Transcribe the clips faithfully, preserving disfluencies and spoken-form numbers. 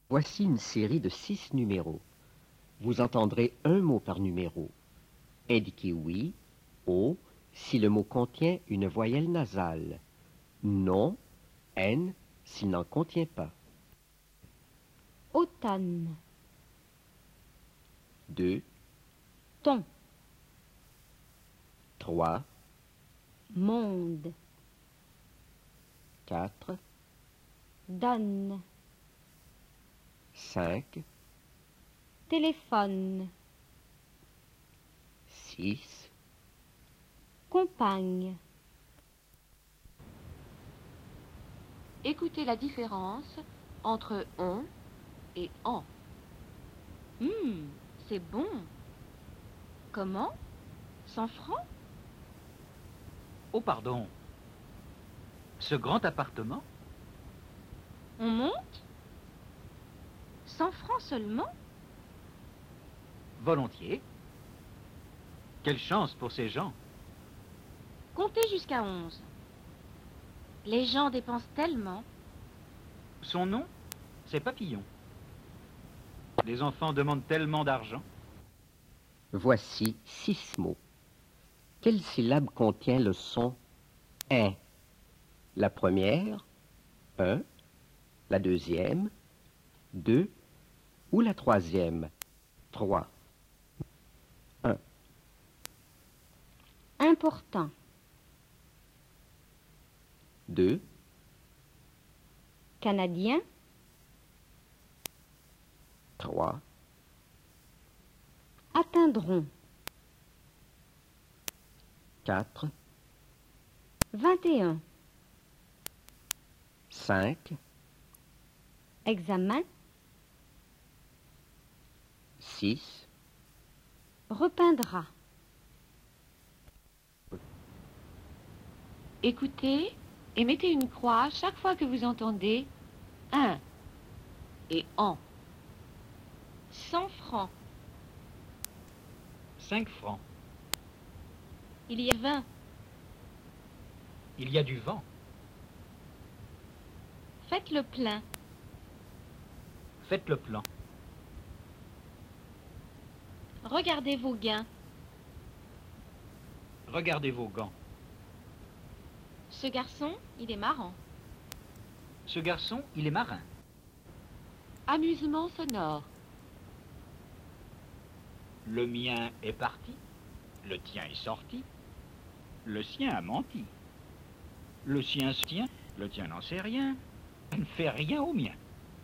Voici une série de six numéros. Vous entendrez un mot par numéro. Indiquez oui, O, si le mot contient une voyelle nasale. Non, N, s'il n'en contient pas. Automne. deux, Ton. trois, Monde. quatre, Donne. cinq, Téléphone. six, Compagne. Écoutez la différence entre on et en. Hum, c'est bon. Comment? Cent francs? Oh, pardon. Ce grand appartement? On monte? Cent francs seulement? Volontiers. Quelle chance pour ces gens. Comptez jusqu'à onze. Les gens dépensent tellement. Son nom, c'est Papillon. Les enfants demandent tellement d'argent. Voici six mots. Quelle syllabe contient le son un? La première, un, la deuxième, deux, ou la troisième, trois. un. Important. deux, Canadien. trois, Atteindront. quatre, Vingt et un. cinq, Examen. six, Repeindra. Écoutez et mettez une croix chaque fois que vous entendez un et en. Cent francs. Cinq francs. Il y a vingt. Il y a du vent. Faites le plein. Faites le plan. Regardez vos gains. Regardez vos gants. Ce garçon, il est marrant. Ce garçon, il est marin. Amusement sonore. Le mien est parti. Le tien est sorti. Le sien a menti. Le sien se tient. Le tien n'en sait rien. Ne fait rien au mien.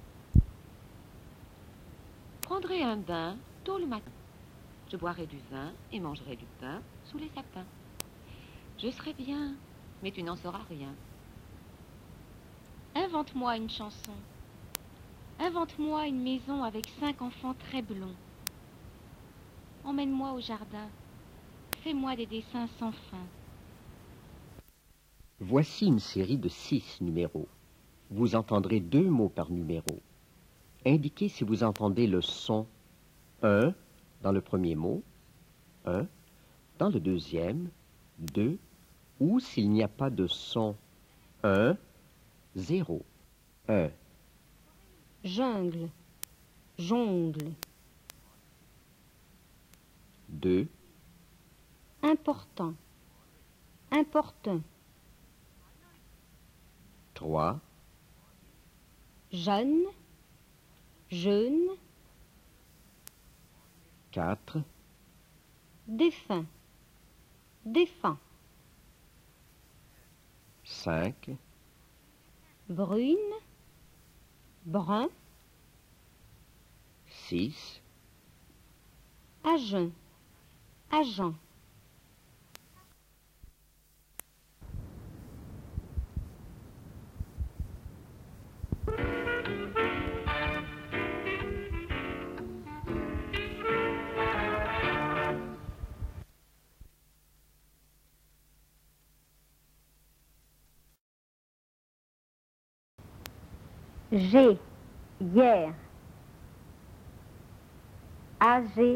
Prendrai un bain tôt le matin. Je boirai du vin et mangerai du pain sous les sapins. Je serai bien, mais tu n'en sauras rien. Invente-moi une chanson. Invente-moi une maison avec cinq enfants très blonds. Emmène-moi au jardin. Fais-moi des dessins sans fin. Voici une série de six numéros. Vous entendrez deux mots par numéro. Indiquez si vous entendez le son un dans le premier mot, un dans le deuxième, deux, ou s'il n'y a pas de son un, zéro, un. Jungle. Jongle. deux, Important. Importun. trois, Jeune. Jeune. quatre, Défunt. Défunt. cinq, Brune. Brun. six, Agen. Agent. G. Hier. A G.